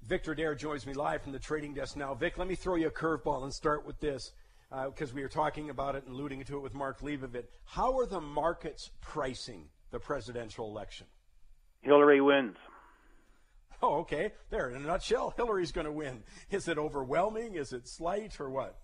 Victor Adair joins me live from the trading desk now. Vic, let me throw you a curveball and start with this, because we were talking about it and alluding to it with Mark Leibovit. How are the markets pricing the presidential election? Hillary wins. Oh, okay. There, in a nutshell, Hillary's going to win. Is it overwhelming? Is it slight, or what?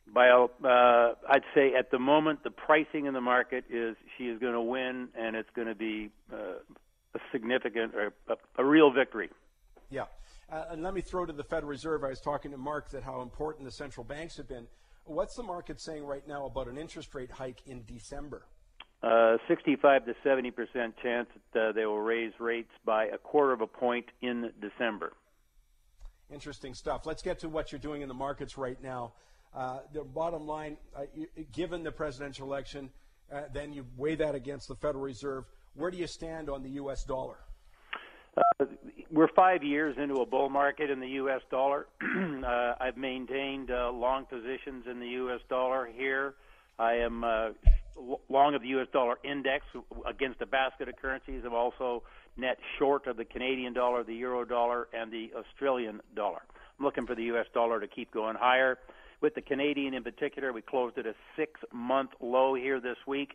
I'd say at the moment, the pricing in the market is she is going to win, and it's going to be a significant or a real victory. Yeah. And let me throw to the Federal Reserve. I was talking to Mark that how important the central banks have been. What's the market saying right now about an interest rate hike in December? 65 to 70% chance that they will raise rates by 1/4 point in December. Interesting stuff. Let's get to what you're doing in the markets right now. The bottom line, given the presidential election, then you weigh that against the Federal Reserve. Where do you stand on the U.S. dollar? We're 5 years into a bull market in the U.S. dollar. I've maintained long positions in the U.S. dollar here. I am long of the U.S. dollar index against a basket of currencies. I'm also net short of the Canadian dollar, the euro dollar, and the Australian dollar. I'm looking for the U.S. dollar to keep going higher. With the Canadian in particular, we closed at a 6-month low here this week.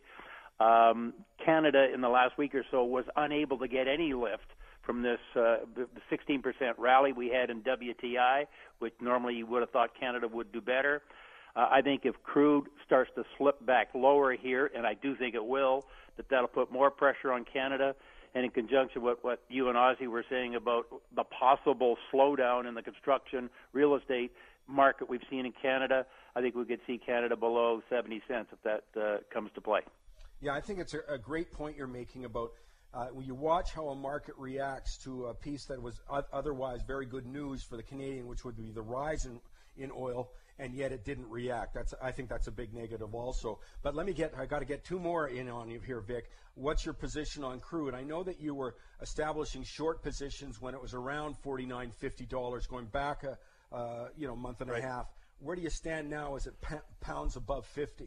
Canada in the last week or so was unable to get any lift from this the 16% rally we had in WTI, which normally you would have thought Canada would do better. I think if crude starts to slip back lower here, and I do think it will, that'll put more pressure on Canada. And in conjunction with what you and Ozzie were saying about the possible slowdown in the construction real estate market we've seen in Canada, I think we could see Canada below 70 cents if that comes to play. Yeah, I think it's a great point you're making about when you watch how a market reacts to a piece that was otherwise very good news for the Canadian, which would be the rise in oil, and yet it didn't react. I think that's a big negative also. But I got to get two more in on you here, Vic. What's your position on crude? I know that you were establishing short positions when it was around $49, $50, going back a month and a half. Where do you stand now as it pounds above 50?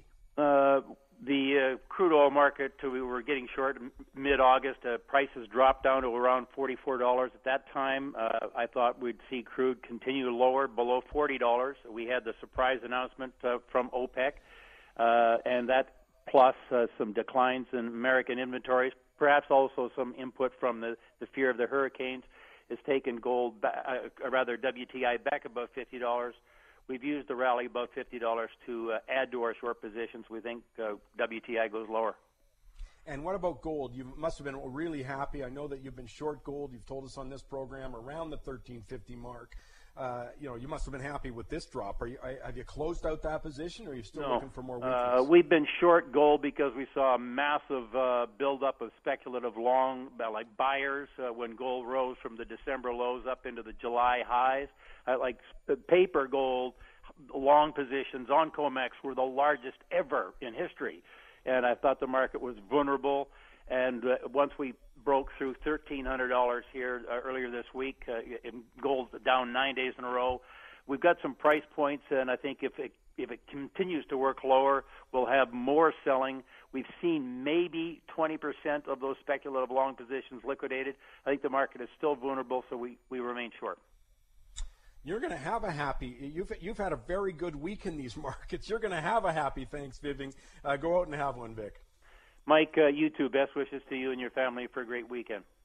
The crude oil market, we were getting short mid-August. Prices dropped down to around $44. At that time, I thought we'd see crude continue lower below $40. We had the surprise announcement from OPEC, and that plus some declines in American inventories, perhaps also some input from the fear of the hurricanes, has taken WTI back above $50. We've used the rally above $50 to add to our short positions. We think WTI goes lower. And what about gold? You must have been really happy. I know that you've been short gold. You've told us on this program around the $13.50 mark. You must have been happy with this drop. Have you closed out that position, or are you still looking for more weakness? We've been short gold because we saw a massive buildup of speculative long, like buyers, when gold rose from the December lows up into the July highs. Like paper gold, long positions on COMEX were the largest ever in history. And I thought the market was vulnerable. And once we broke through $1,300 here earlier this week, gold's down 9 days in a row. We've got some price points, and I think if it continues to work lower, we'll have more selling. We've seen maybe 20% of those speculative long positions liquidated. I think the market is still vulnerable, so we remain short. You're going to have a happy. You've had a very good week in these markets. You're going to have a happy Thanksgiving. Go out and have one, Vic. Mike, you too. Best wishes to you and your family for a great weekend.